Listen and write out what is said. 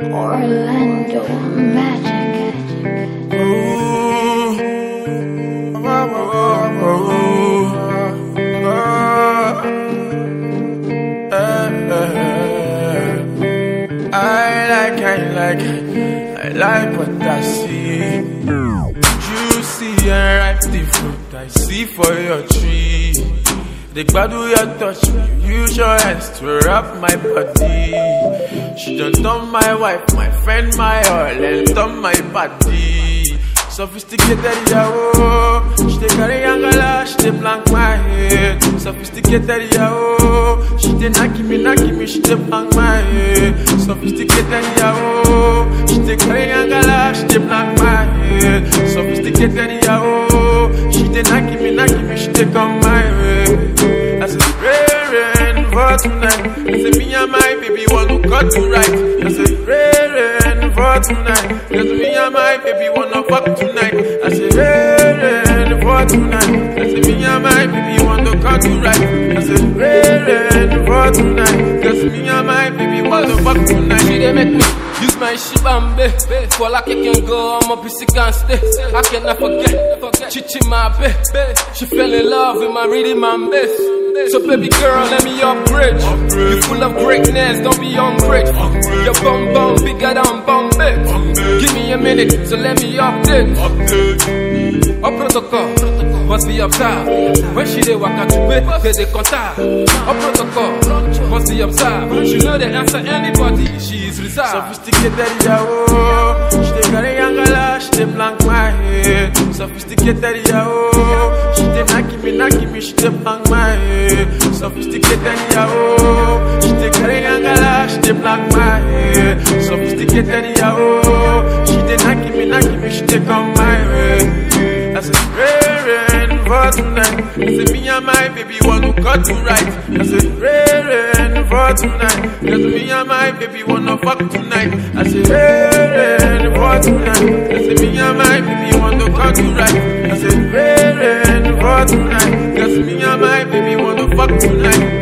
Orlando Magic. I like what I see. Juicy and ripe the fruit I see for your tree. The gbadu you touch me, you use your hands to wrap my body. She done turn my wife, my friend, my all, and turn my body. Sophisticated, yao. She dey carry angala, she dey blank my head. Sophisticated, yao. She dey knock me, she dey blank my head. Sophisticated, yao. She dey carry angala, she dey blank my head. Sophisticated, yao. She dey knock me, she dey come my way. I said, rain for tonight. I said, me and my baby want to cut you right. I said, rain for tonight. Cause me and my baby wanna fuck tonight. I said, rain for tonight. I said, me and my baby want to cut you right. I said, rain for tonight. Cause me and my baby wanna fuck tonight. She dey make me use my shibambe. For like I can go, I'm a piece can't stay. I cannot forget Chichi my babe. She fell in love with my rhythm and bass. So baby girl, let me upgrade. You full of greatness, don't be ungrateful. Your bum bigger than Bombay. Give me a minute, so let me update. Up protocol, must be observed. When she dey waka to pay the contact. Up protocol, must be observed. She know the answer anybody, she is reserved. Sophisticated, yao. She dey carry angala, she dey blank my head. Sophisticated, yao. She dey knock me, she dey blank my head. Sophisticated, yao. She dey carry angala, she dey blank my head. Sophisticated, yao. She dey knock me, she dey come my way. I said, rain for tonight. I said, me and my baby want to cut you right. I said, rain for tonight. Cause me and my baby wanna fuck tonight. I said, rain for tonight. I said, me and my baby want to cut you right. I said, rain for tonight. Cause me and my baby wanna fuck tonight.